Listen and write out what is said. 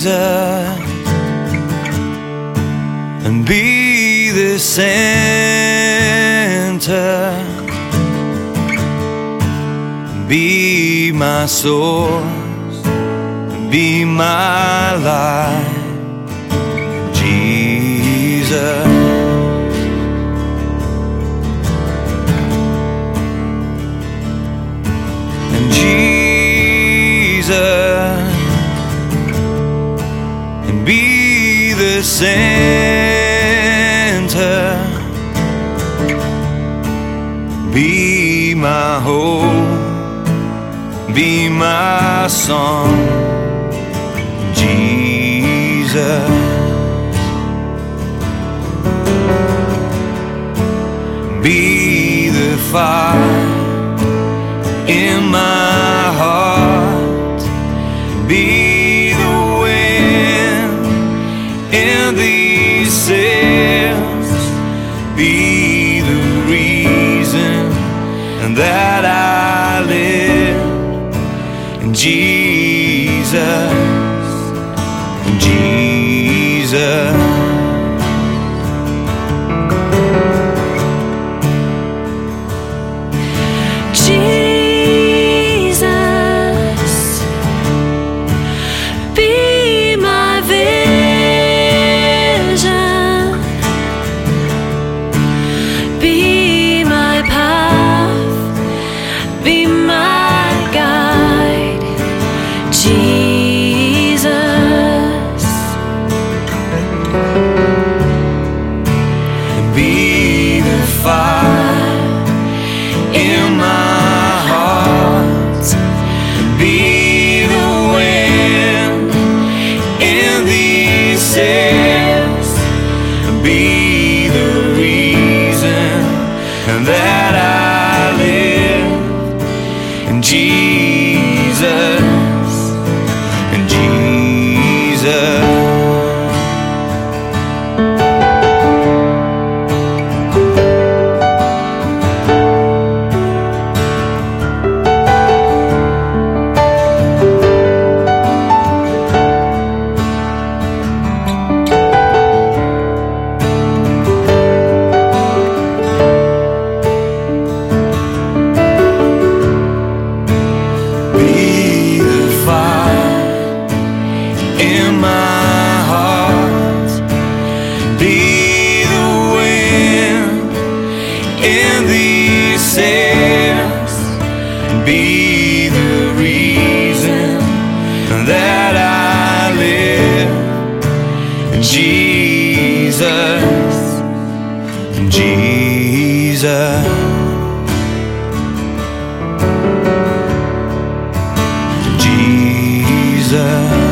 Jesus, and be the center, be my source, be my life, Jesus. And Jesus, and be the center, be my hope, be my song, Jesus. Be the fire in my heart, be the wind in these sails, be the reason that I live. Jesus, Jesus. Jesus, be my vision, be my path, be my guide, Jesus. Be the fire in my heart, be the wind in these sails, be the reason that I live. And Jesus, and Jesus. Be the fire in my heart, be the wind in these sails, be the reason that I live. Jesus, Jesus. Jesus.